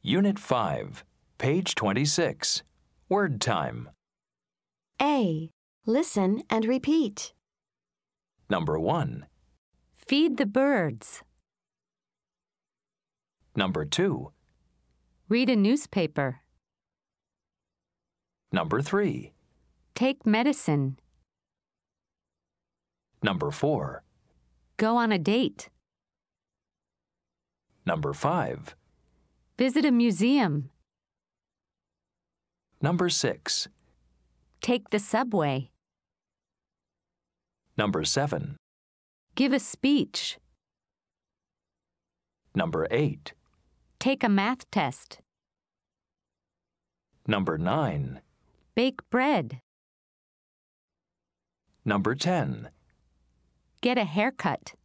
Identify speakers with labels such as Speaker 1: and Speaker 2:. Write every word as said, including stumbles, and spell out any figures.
Speaker 1: Unit five, page twenty-six. Word time.
Speaker 2: A. Listen and repeat.
Speaker 1: Number one.
Speaker 3: Feed the birds.
Speaker 1: Number two.
Speaker 3: Read a newspaper.
Speaker 1: Number three.
Speaker 3: Take medicine.
Speaker 1: Number four.
Speaker 3: Go on a date.
Speaker 1: Number five.
Speaker 3: Visit a museum.
Speaker 1: Number six.
Speaker 3: Take the subway.
Speaker 1: Number seven.
Speaker 3: Give a speech.
Speaker 1: Number eight.
Speaker 3: Take a math test.
Speaker 1: Number nine.
Speaker 3: Bake bread.
Speaker 1: Number ten.
Speaker 3: Get a haircut.